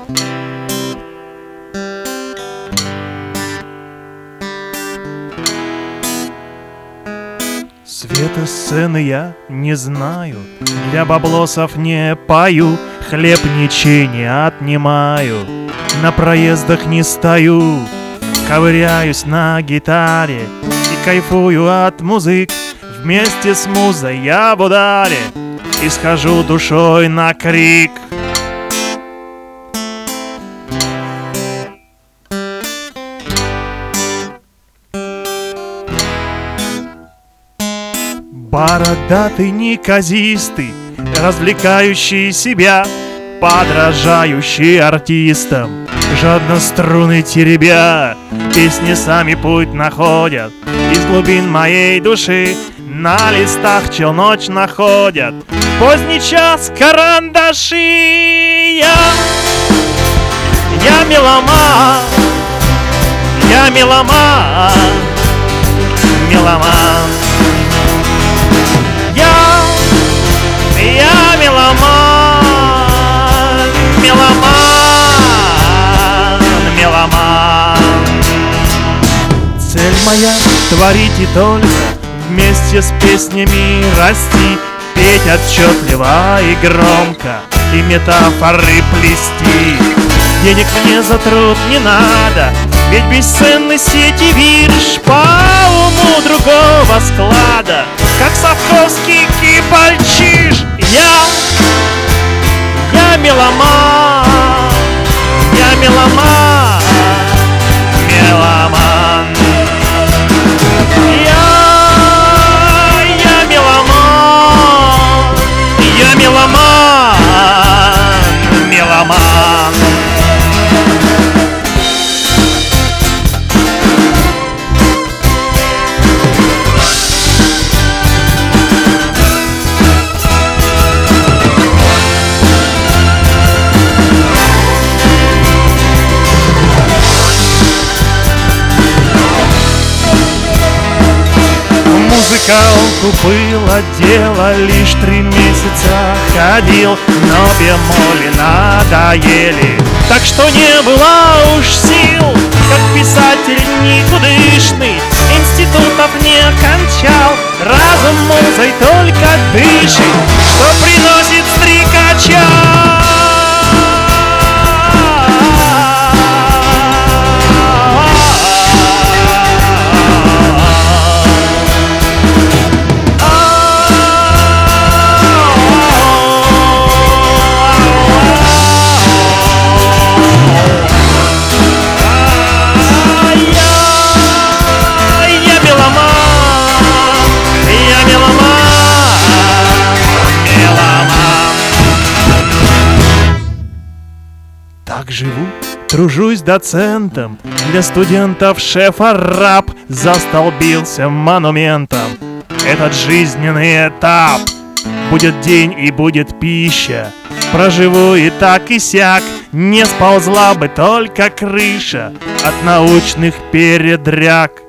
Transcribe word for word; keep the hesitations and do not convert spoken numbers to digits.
Света сцены я не знаю, для баблосов не пою, хлеб ничей не отнимаю, на проездах не стою, ковыряюсь на гитаре и кайфую от музык. Вместе с музой я в ударе и схожу душой на крик. Бородатый, неказистый, развлекающий себя, подражающий артистам, жадно струны теребя, песни сами путь находят из глубин моей души, на листах челночно ходят в поздний час карандаши. Я, я меломан, я меломан, меломан. Я, я меломан, меломан, меломан. Цель моя — творить и только вместе с песнями расти, петь отчетливо и громко и метафоры плести. Денег мне за труд не надо, ведь бесценны сети вирш по уму другого склада, как совковский кипальчиш. Я, я меломан, я меломан, меломан. Я, я меломан, я меломан, меломан. Музыкалку было дело, лишь три месяца ходил, но бемоли надоели, так что не было уж сил. Как писатель никудышный, институтов не кончал, разум музой только дышит, что приносит стрекача. Так живу, тружусь доцентом, для студентов шеф-араб застолбился монументом. Этот жизненный этап, будет день и будет пища, проживу и так и сяк, не сползла бы только крыша от научных передряг.